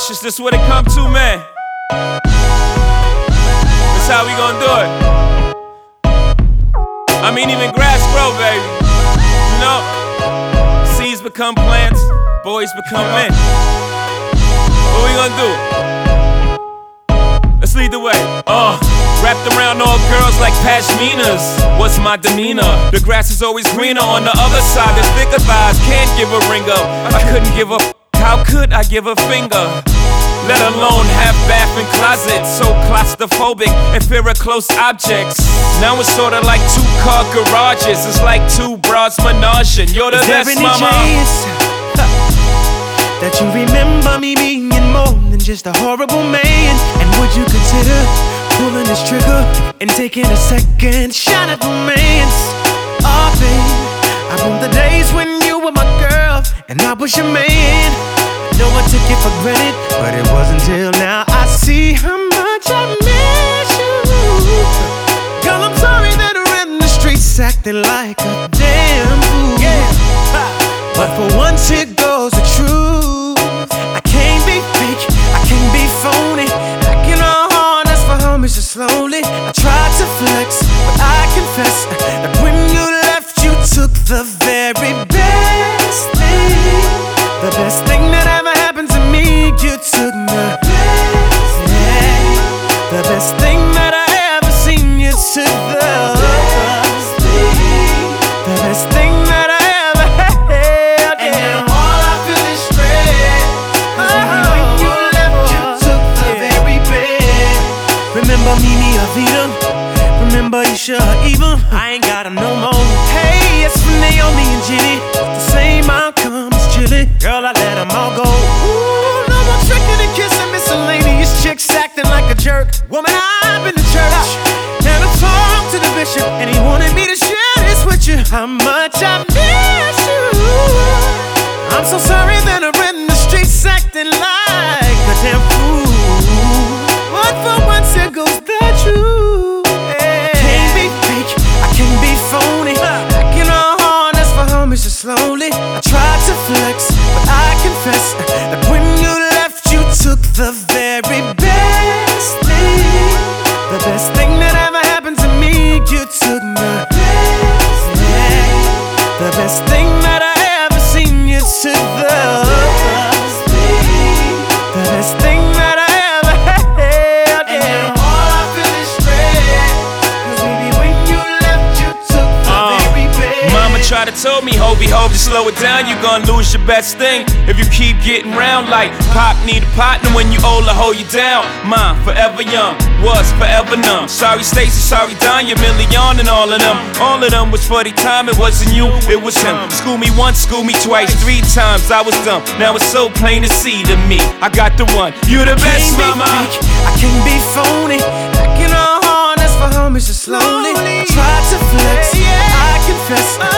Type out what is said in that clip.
Watch this what it come to, man. That's how we gonna do it. I mean, even grass grow, baby. You know, seeds become plants, boys become men. What we gonna do? Let's lead the way. Wrapped around all girls like pashminas. What's my demeanor? The grass is always greener on the other side. There's thicker thighs, can't give a ring up. I couldn't give a how could I give a finger? Let alone have bath and closet. So claustrophobic and fear of close objects. Now it's sorta like 2-car garages. It's like 2 broads menaging. You're the best, mama. That you remember me being more than just a horrible man? And would you consider pulling this trigger and taking a second shot at romance? Oh babe, I remember the days when you were my girl and I was your man. I know I took it for granted, but it wasn't till now I see how much I miss you. Girl, I'm sorry that we're in the streets acting like a damn fool. But for once it goes the truth. I can't be fake, I can't be phony. Acting all hard, that's for homies just slowly. I tried to flex, but I confess that when you left, you took the very best thing. The best thing that ever happened to me, you took the best thing. The best thing that I ever seen, you took the best thing. The best thing that I ever had. And now all I feel is regret. When you left, you took the very best. Remember Mimi Avita? Remember Isha Eva? I ain't got 'em no more. Hey, it's for Naomi and Jenny. The same outcome as Chili. Girl, I let 'em all go. Ooh, no more tricking and kissing miscellaneous chicks acting like a jerk. Woman, I've been to church and I talked to the bishop, and he wanted me to share this with you. How much I miss you. I'm so sorry that I'm in the streets acting like a damn fool. But for once it goes the truth. Can't be fake, I can't be phony. Acting all hard, that's for homies just slowly. I tried to flex, but I confess that when you left, you took the very best thing. The best thing that ever happened to me, you took the best thing. The best thing that I ever seen, you took the best thing. The best thing that I ever had. And now all I feel is regret. 'Cause baby, when you left, you took the very best. Mama tried to tell me, Hobie, to slow it down, you gonna lose your best thing. If you keep getting round like Pop need a partner when you old to hold you down. Mine, forever young, was forever numb. Sorry Stacy, sorry Don, your million and all of them. All of them was for the time, it wasn't you, it was him. School me once, school me twice, 3 times, I was dumb. Now it's so plain to see to me, I got the one, you the best, mama. Fake, I can't be phony. Acting all hard, that's for homies just slowly. I tried to flex, I confess